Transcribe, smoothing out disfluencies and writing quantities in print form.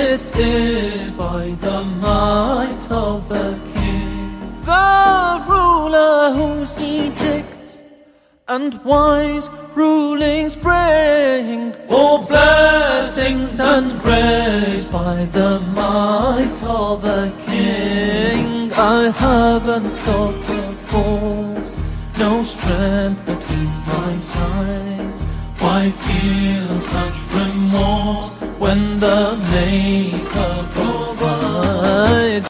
it is by the might of the King, the ruler whose edicts and wise rulings bring all blessings and grace by the might of the King. I haven't got the force, no strength between my sides. Why feel such remorse when the name